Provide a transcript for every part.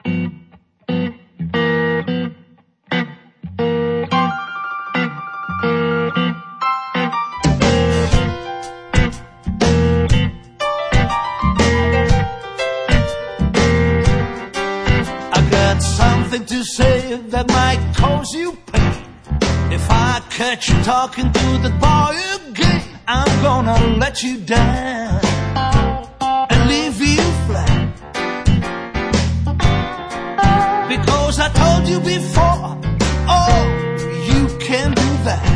Something to say that might cause you pain. If I catch you talking to the boy again, I'm gonna let you down and leave you flat. Because I told you before, oh, you can't do that.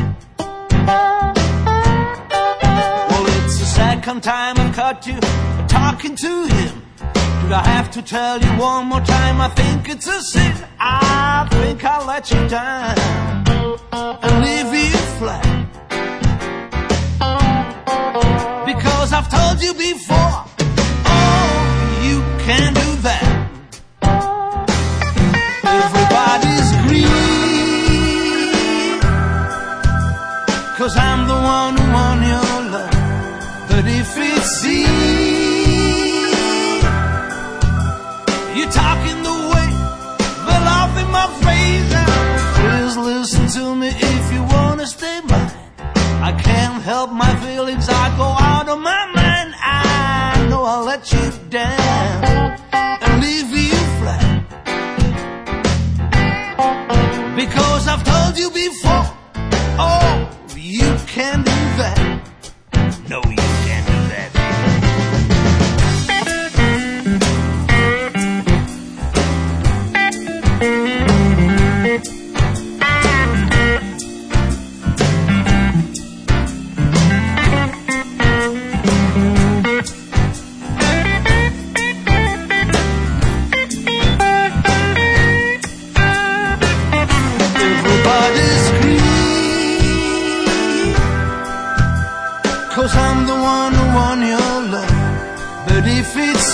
Well, it's the second time I caught you talking to him. Did I have to tell you one more time? I think it's a sin. I think I'll let you down and leave you flat. Because I've told you before, oh, you can't do that. Everybody's green, 'cause I'm the one who won your love. But if it's you're talking the way they laugh in my face. Please listen to me if you wanna stay mine. I can't help my feelings, I go out of my mind. I know I'll let you down and leave you flat. Because I've told you before, oh, you can't do that. No, you can't do that. Everybody's green, 'cause I'm the one who won your love. But if it's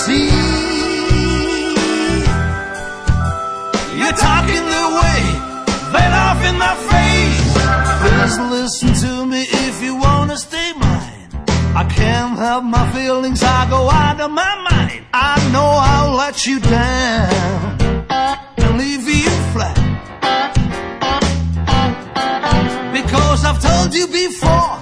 you're talking the way they laugh in my face. Please listen to me if you wanna stay mine. I can't help my feelings, I go out of my mind. I know I'll let you down and leave you flat. Because I've told you before,